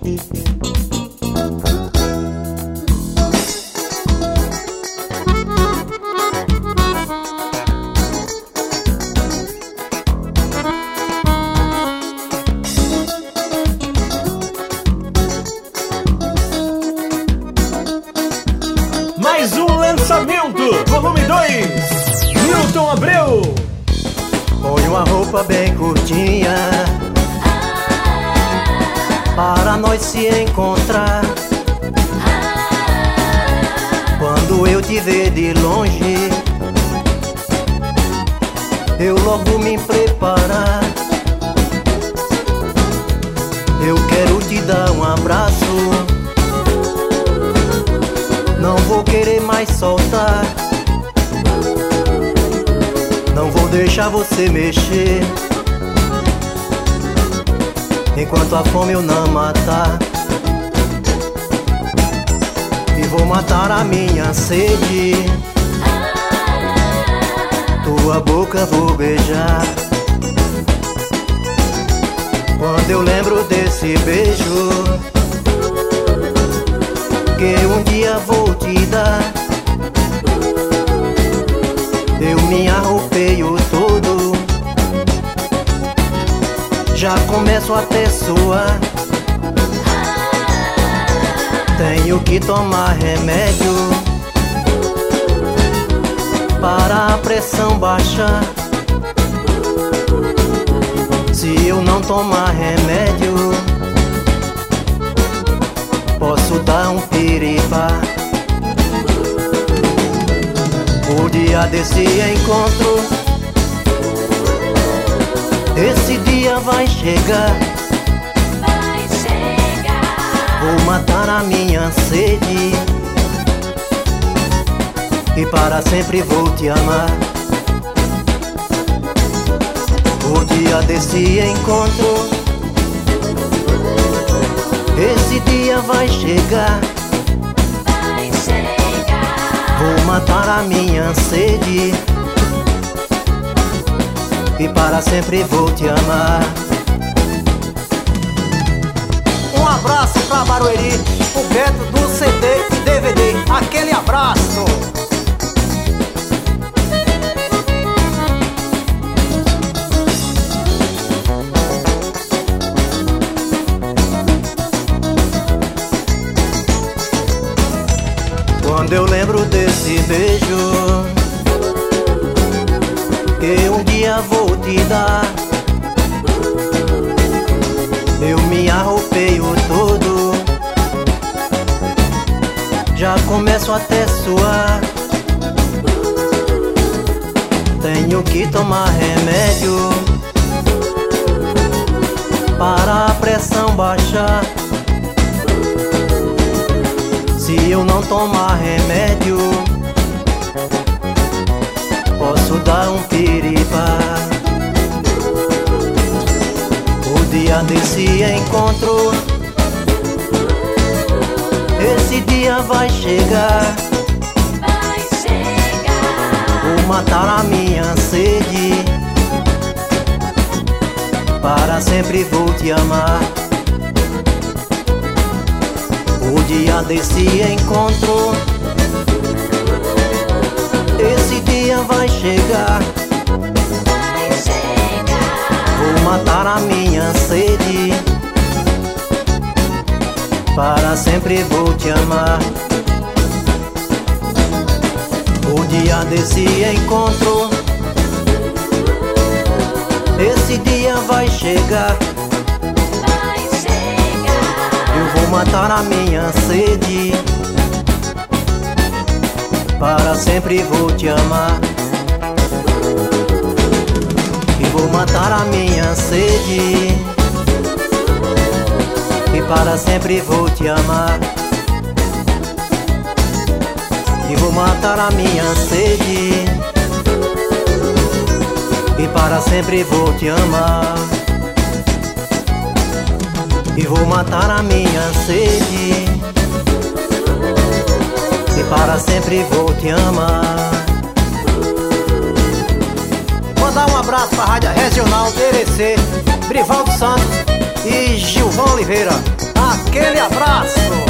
Mais um lançamento, volume 2, Milton Abreu. Põe uma roupa bem curtinha para nós se encontrar. Quando eu te ver de longe, eu logo me preparar. Eu quero te dar um abraço, não vou querer mais soltar. Não vou deixar você mexer enquanto a fome eu não matar. E vou matar a minha sede, tua boca vou beijar. Quando eu lembro desse beijo que um dia vou te dar, eu me arrupeio todo, já começo até suar. Tenho que tomar remédio para a pressão baixar. Se eu não tomar remédio, posso dar um piripá. O dia desse encontro, esse dia vai chegar. Vai chegar. Vou matar a minha sede e para sempre vou te amar. O dia desse encontro, esse dia vai chegar. Vai chegar. Vou matar a minha sede e para sempre vou te amar. Um abraço pra Barueri, o Beto do CD e DVD. Aquele abraço. Quando eu lembro desse beijo que um dia vou te dar, eu me arrupeio todo, já começo até suar. Tenho que tomar remédio para a pressão baixar. Se eu não tomar remédio, posso dar um piripá. O dia desse encontro, esse dia vai chegar. Vai chegar. Vou matar a minha sede, para sempre vou te amar. O dia desse encontro, esse dia vai chegar. Vai chegar. Vou matar a minha sede, para sempre vou te amar. O dia desse encontro, esse dia vai chegar. Eu vou matar a minha sede, para sempre vou te amar. E vou matar a minha sede, e para sempre vou te amar. E vou matar a minha sede, e para sempre vou te amar. E vou matar a minha sede, e para sempre vou te amar. Mandar um abraço pra Rádio Regional DRC, Brivaldo Santos e Gilvão Oliveira. aquele abraço.